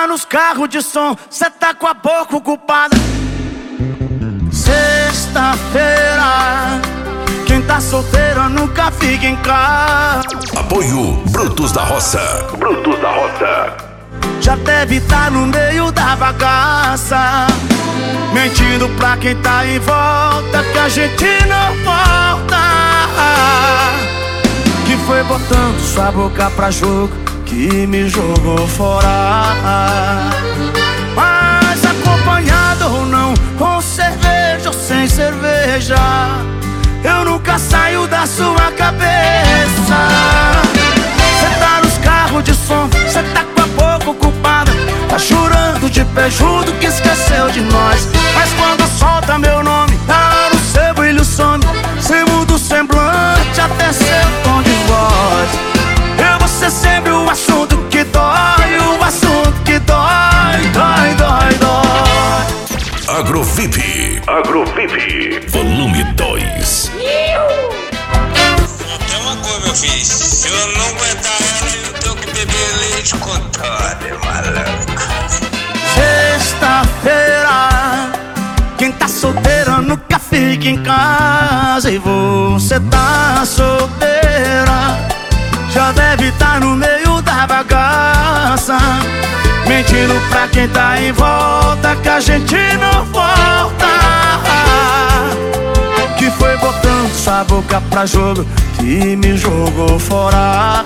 tá nos carros de som, cê tá com a boca ocupada. Sexta-feira, quem tá solteiro nunca fica em casa. Apoio Brutos da Roça. Brutos da Roça. Já deve tá no meio da bagaça, mentindo pra quem tá em volta que a gente não volta. Que foi botando sua boca pra jogo que me jogou fora. Mas acompanhado ou não, com cerveja ou sem cerveja, eu nunca saio da sua cabeça. Cê tá nos carros de som, cê tá com a boca ocupada, tá chorando de pé junto que esqueceu de nós. Mas quando solta meu nome, o seu brilho some, cê muda o semblante até seu tom de voz. Eu vou ser sempre o assunto que dói, o assunto que dói, dói, dói, dói. Agrovip. Agrovip. Volume 2. Tem uma coisa, meu filho. Se eu não aguentar ela, eu tenho que beber leite com Toddy, maluco. Sexta-feira, quem tá solteira nunca fica em casa. E você tá solteira, já deve tá no meio da bagaça, mentindo pra quem tá em volta que a gente não volta. Que foi botando sua boca pra jogo que me jogou fora.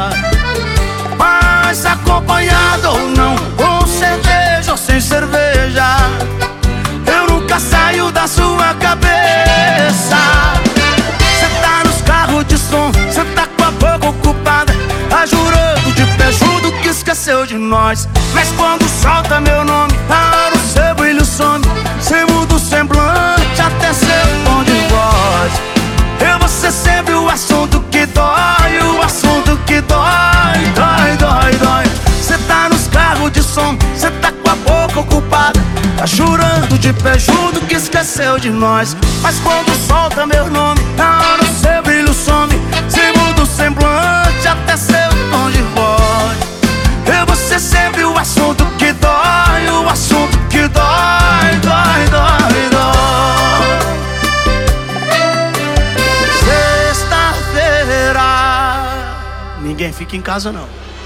Mas acompanhado ou não, com cerveja ou sem cerveja, eu nunca saio da sua cabeça. Cê tá nos carros de som, cê tá com a boca ocupada, tá jurando de pé junto que esqueceu de nós. Mas quando solta meu nome, o seu brilho some, cê muda o semblante até seu tom de voz. Eu vou ser sempre o assunto que dói, o assunto que dói, dói, dói, dói. Cê tá nos carros de som, cê tá com a boca ocupada, tá chorando de pé junto que esqueceu de nós. Mas quando solta meu nome, o seu brilho some, cê muda o semblante até seu tom de voz. Eu vou ser sempre o assunto que dói, o assunto que dói, dói, dói, dói. Sexta-feira, ninguém fica em casa não.